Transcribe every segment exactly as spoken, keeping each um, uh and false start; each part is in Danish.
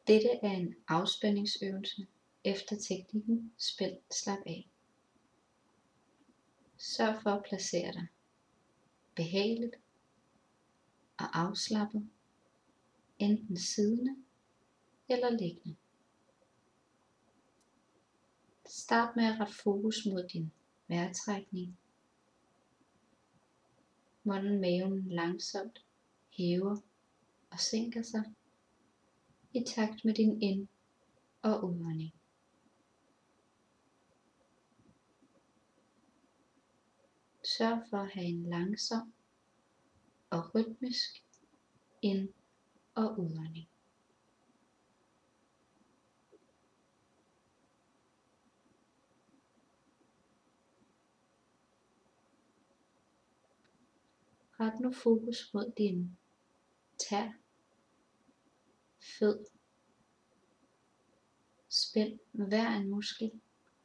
Dette er en afspændingsøvelse efter teknikken spænd slap af. Sørg for at placere dig behageligt og afslappet, enten siddende eller liggende. Start med at rette fokus mod din vejrtrækning, hvordan maven langsomt hæver og sænker sig i takt med din ind- og udånding. Sørg for at have en langsom og rytmisk ind- og udånding. Ret nu fokus mod din tær, fød. Spænd hver en muskel.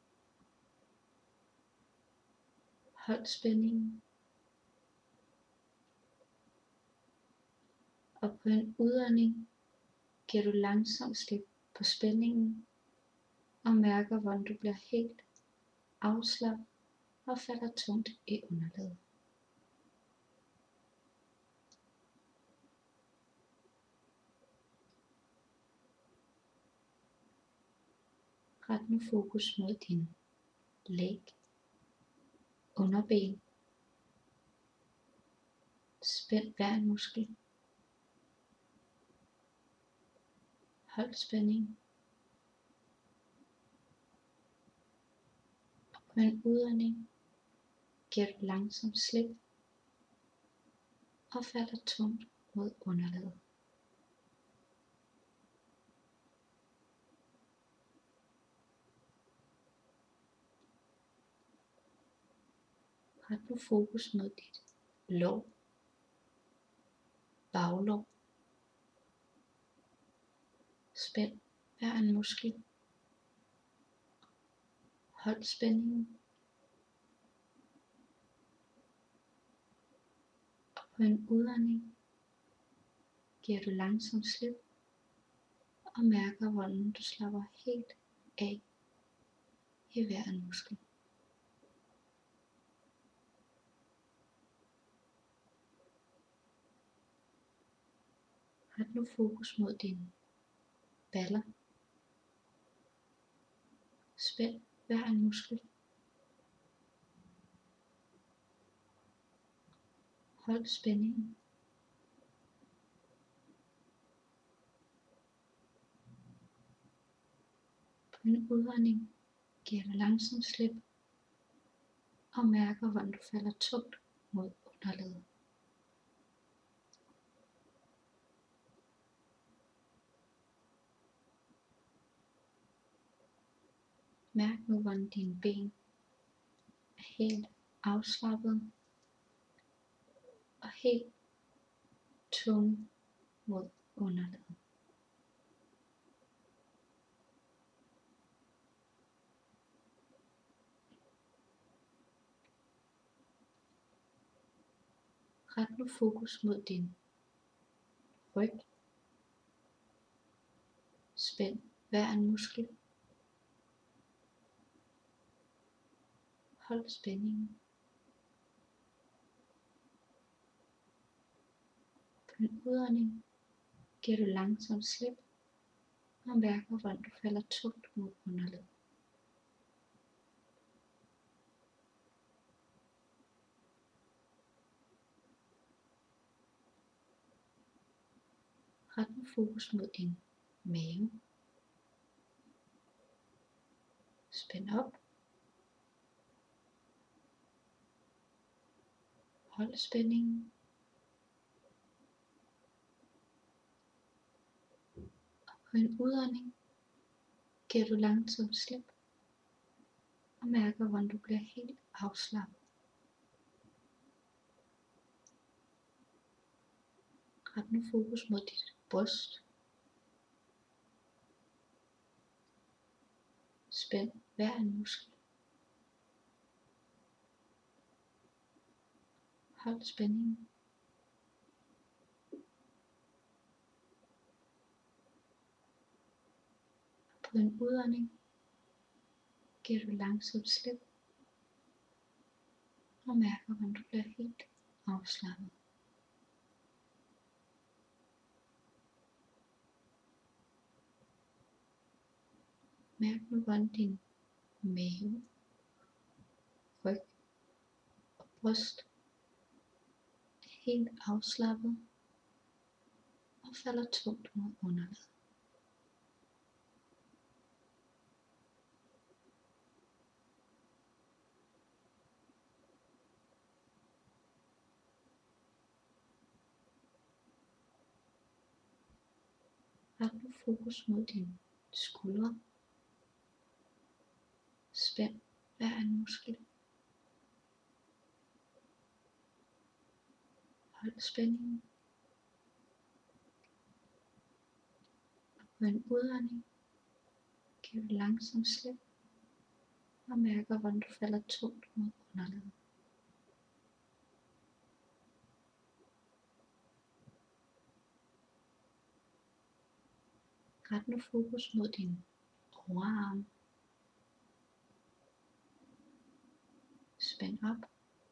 Hold spændingen. Og på en udånding giver du langsomt slip på spændingen og mærker, hvordan du bliver helt afslappet og falder tungt i underlaget. Ret nu fokus mod din læg, underben. Spænd hver en muskel. Hold spændingen. Og på en udånding giver du langsomt slip og falder tungt mod underlaget. Ret nu fokus mod dit lår, baglår. Spænd hver en muskel. Hold spændingen. Og på en udånding giver du langsomt slip og mærker, hvordan du slapper helt af i hver en muskel. Ret nu fokus mod dine baller. Spænd hver en muskel. Hold spændingen. På en udånding giver du langsomt slip og mærker, hvordan du falder tungt mod underlaget. Mærk nu, hvordan dine ben er helt afslappet og helt tunge mod underlaget. Ret nu fokus mod din ryg. Spænd hver en muskel. Hold spændingen. På en udånding giver du langsomt slip og mærker, hvordan du falder tungt mod underlaget. Ret nu fokus mod din mave. Spænd op. Hold spændingen. Og på en udånding giver du langsomt slip og mærker, hvordan du bliver helt afslappet. Ret nu fokus mod dit bryst. Spænd hver en muskel. Hold spændingen. På en udånding giver du langsomt slip og mærker, hvordan du bliver helt afslappet. Mærk nu, hvordan din mave, ryg og bryst er helt afslappet og falder tungt mod underlaget. Ret nu fokus mod dine skuldre. Spænd hver en muskel. Hold spændingen. Og på en udånding giver du langsomt slip og mærker, hvordan du falder tungt mod underlaget. Ret nu fokus mod din overarm. Spænd op.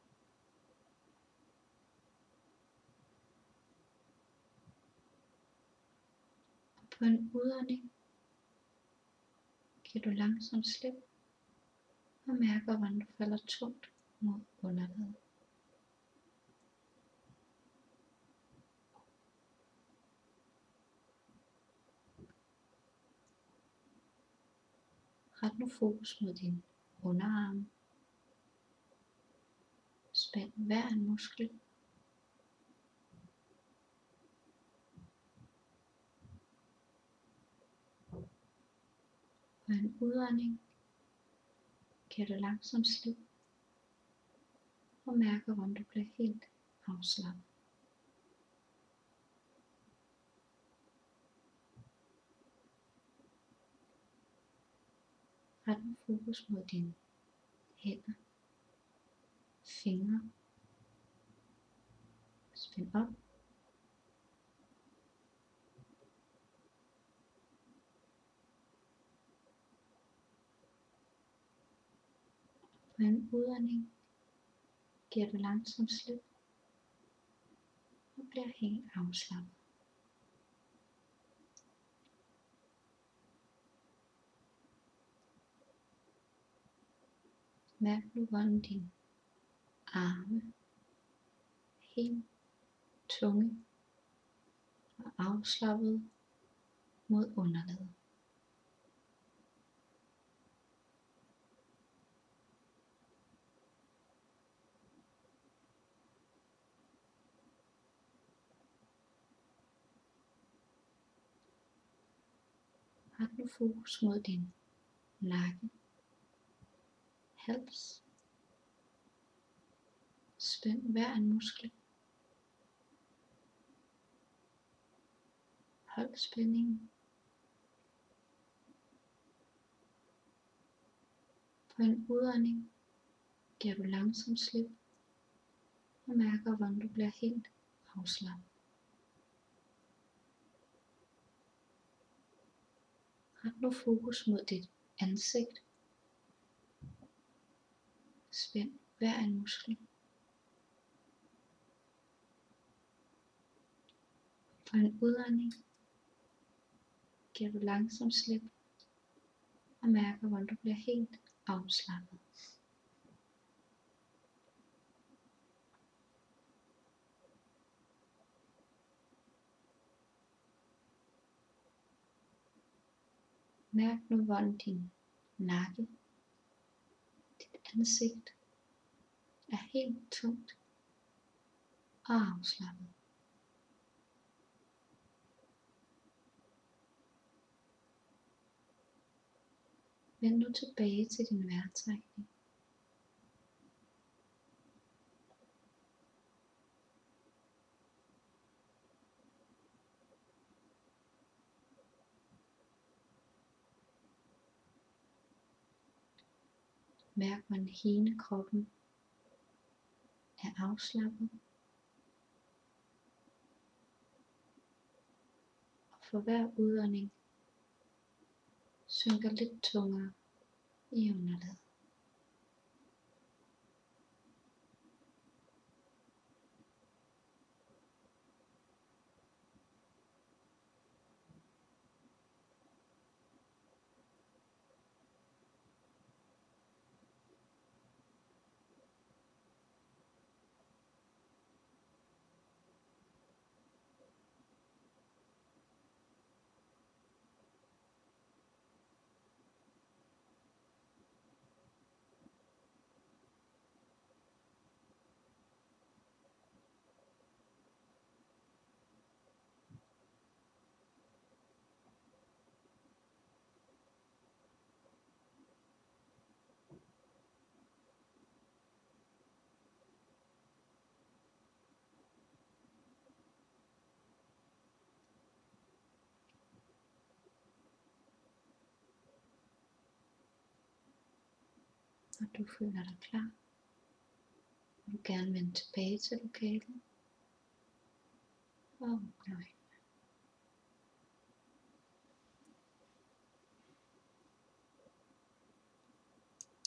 Og på en udånding giver du langsomt slip og mærker, hvordan du falder tungt mod underlaget. Ret nu fokus mod din underarm. Spænd hver en muskel. På en udånding giver du langsomt slip og mærker, hvordan du bliver helt afslappet. Ret nu fokus mod dine hænder, fingre. Spænd op. På en udånding giver du langsomt slip og bliver helt afslappet. Mærk nu, hvordan dine arme er helt tunge og afslappet mod underlaget. Ret nu fokus mod din nakke, hals. Spænd hver en muskel. Hold spændingen. På en udånding giver du langsomt slip og mærker, hvordan du bliver helt afslappet. Ret nu fokus mod dit ansigt. Spænd hver en muskel. På en udånding giver du langsomt slip og mærker, hvordan du bliver helt afslappet. Mærk nu, hvordan din nakke, dit ansigt er helt tungt og afslappet. Vend nu tilbage til din vejrtrækning. Mærk, hvordan hele kroppen er afslappet. Og for hver udånding, synker lidt tungere i underlaget. Når du føler dig klar, vil du gerne vende tilbage til lokalet og åbne øjnene.